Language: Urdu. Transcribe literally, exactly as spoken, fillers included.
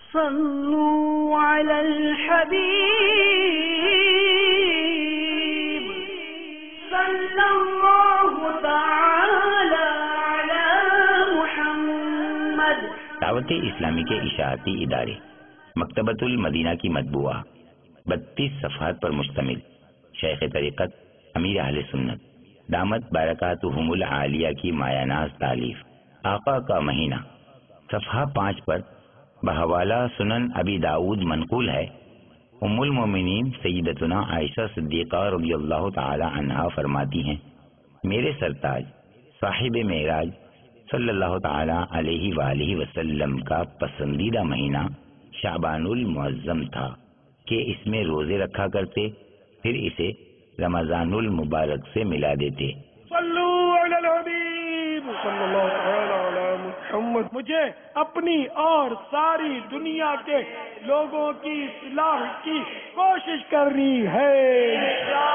صلوا علی الحبیب صلی اللہ تعالی علی محمد۔ دعوت اسلامی کے اشاعتی ادارے مکتبۃ المدینہ کی مطبوعہ بتیس صفحات پر مشتمل شیخ طریقت امیر اہل سنت دامت برکاتہم العالیہ کی مایاناز تالیف آقا کا مہینہ صفحہ پانچ پر بحوالہ سنن ابی داود منقول ہے۔ ام المومنین سیدتنا عائشہ صدیقہ رضی اللہ تعالی عنہا فرماتی ہیں، میرے سرتاج صاحب معراج صلی اللہ تعالی علیہ وآلہ وسلم کا پسندیدہ مہینہ شعبان المعظم تھا کہ اس میں روزے رکھا کرتے، پھر اسے رمضان المبارک سے ملا دیتے۔ صلو علی الحبیب صلی اللہ تعالی علی محمد۔ مجھے اپنی اور ساری دنیا کے لوگوں کی اصلاح کی کوشش کرنی ہے۔